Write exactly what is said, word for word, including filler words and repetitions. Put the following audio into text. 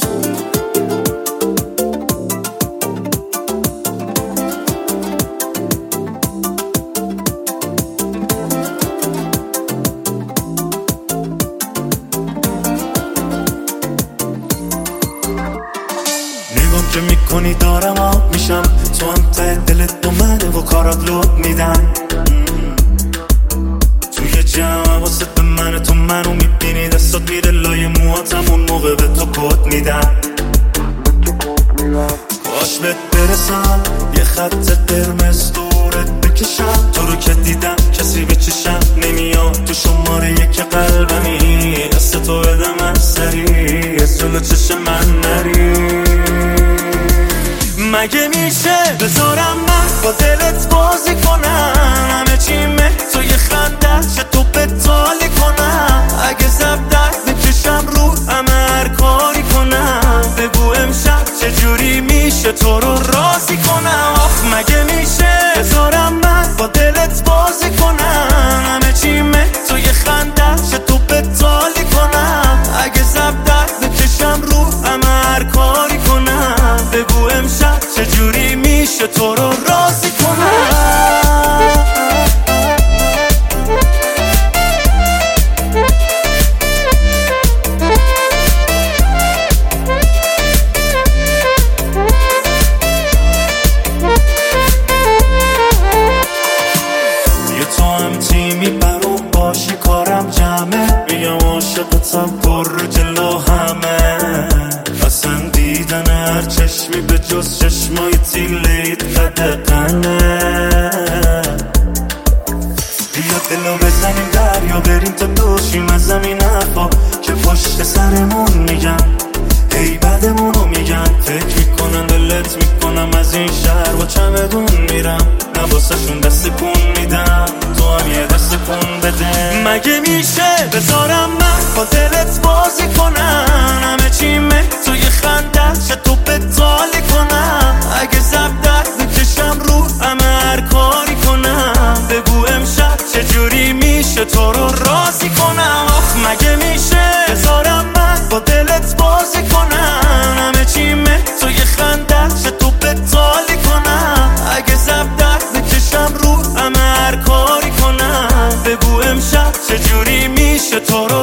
که میکنی دارم آب میشم، تو هم ته دلت دو منه و کارات لوب میدن. توی جمع واسه به من تو منو میبینی، دستات میره لای موهاتم، اون موقع به تو کد میدن. کاش بهت برسم یه خط قرمز دورت بکشم، تو رو که دیدم کسی به چشم نمیاد، تو شماره یک قلبمی، دست تو بدم از سری، از جلو چشم من نری. مگه میشه بذارم من با دلت بازی کنم، همه چیمه تو یه خنده چه تو بتالی کنم، اگه زب درد بکشم رو همه هر کاری کنم، بگو امشب چجوری میشه تو رو راضی کنم. آخ مگه میشه بذارم من با دلت بازی کنم، همه چیمه تو یه خنده چه تو بتالی کنم، اگه زب درد بکشم رو همه هر کاری کنم، بگو امشب چجوری میشه تو رو راضی کنم. یه تو هم تیمی برام باشی کارم جمعه، میگم عاشقتم پر رو جلو همه، اصلا دیدن هر چشمی به جز چشمای تیلیت قدقنه. بیا دلو بزنیم دریا بریم تا دوشیم از زمین حرفا که پشت سرمون میگن، ای بدمونو میگن، فکر میکنن دلت میکنم از این شهر با چمدون میرم، نواسه شون دست کن میدم، تو هم یه دست کن بده. مگه میشه بذارم من با دلت بازی کنم، همه چیمه تو یه خنده چه تو بتالی کنم، اگه زب درد بکشم رو همه هر کاری کنم، بگو امشب چجوری میشه تو رو راضی کنم. آخ مگه میشه بذارم من با دلت بازی کنم، همه چیمه تو یه خنده چه تو بتالی کنم، اگه زب درد بکشم رو همه هر کاری کنم، بگو امشب چجوری میشه تو رو